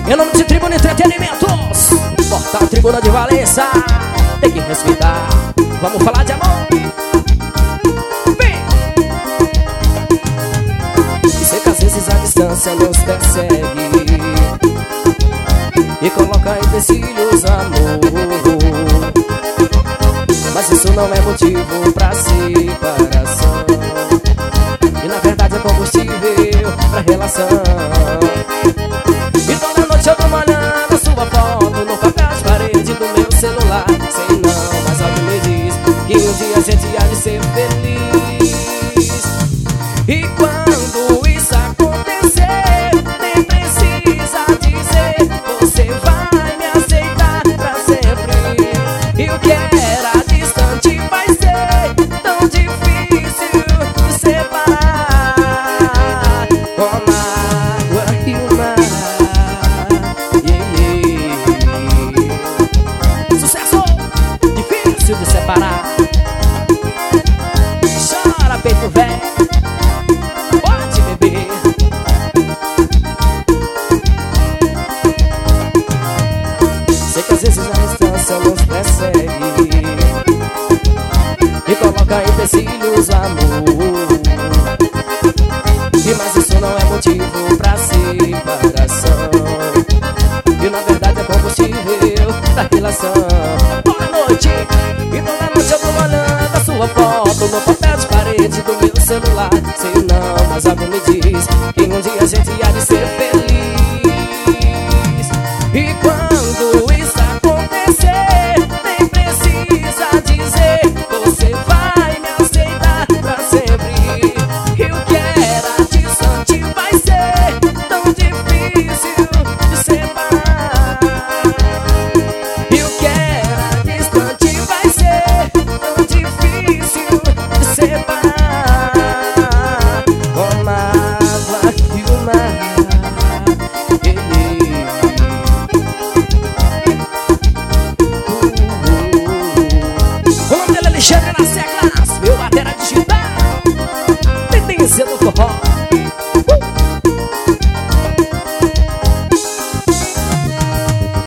Em nome de Tribuna Entretenimentos, Portal Tribuna de Valença, tem que respeitar. Vamos falar de amor. Vem! E sei que às vezes a distância nos persegue e coloca empecilhos, amor. Mas isso não é motivo pra separação, e na verdade é combustível pra relação. E toda noite eu tô molhando a sua foto no papel de parede do meu celular. Sei não, mas algo me diz que um dia a gente há de ser feliz. E quando isso acontecer, nem precisa dizer, você vai me aceitar pra sempre. E o que era distante vai ser tão difícil de separar. Oh, mágoa e o mar, sucesso difícil de separar. Chora, peito velho, pode beber. Sei que às vezes a distância nos persegue e coloca empecilhos, amor. E mas isso não é motivo pra separação, e na verdade é combustível da relação. Boa noite! E toda noite eu tô olhando a sua foto no papel de parede do meu celular. Sei não, mas algo me diz que um dia a gente ia